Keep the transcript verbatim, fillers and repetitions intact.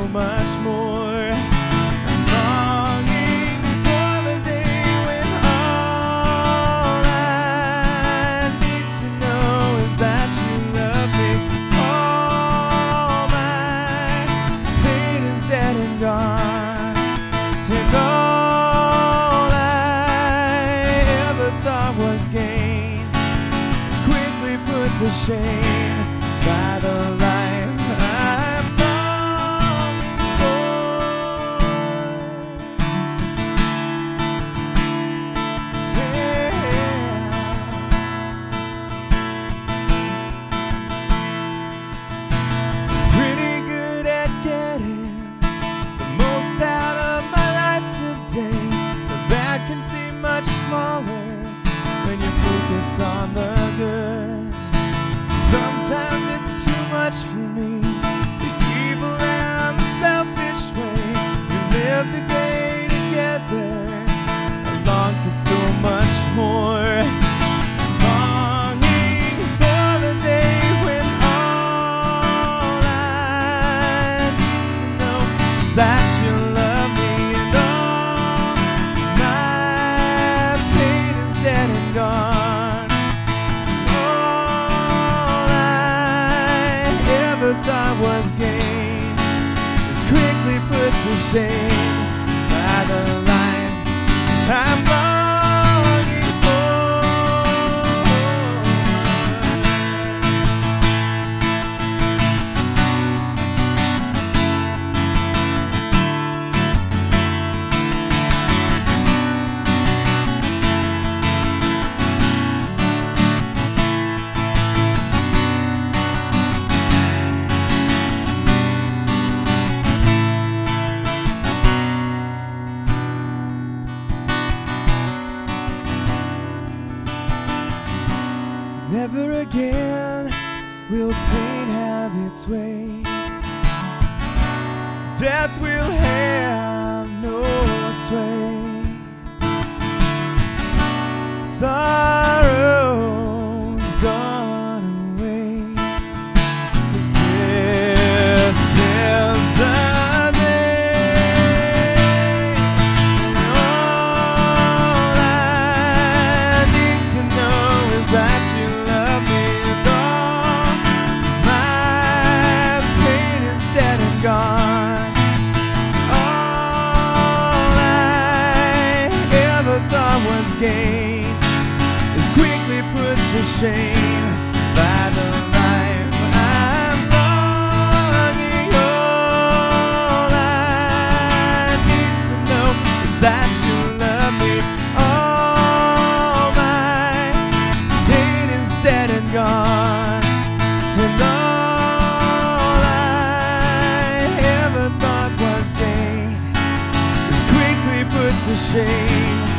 much more. I'm longing for the day when all I need to know is that you love me. All my pain is dead and gone, and all I ever thought was gain is quickly put to shame by the life I'm longing for. Yeah. Pretty good at getting the most out of my life today, but that can seem much smaller when you focus on the good. Sometimes it's too much for me, the evil and the selfish way we live today together. I long for so much more. Longing for the day when all I need to know is that you love me, and all my pain is dead and gone. Thought was gain is quickly put to shame by the life I'm longing Never again will pain have its way. Death will have no sway. Sorrow's gone away, 'cause this is the day. All I need to know is that you love me, and all my pain is dead and gone. All I ever thought was gain is quickly put to shame by the life I'm longing. All I need to know is that you love me. All my pain is dead and gone, and all I ever thought was gain is quickly put to shame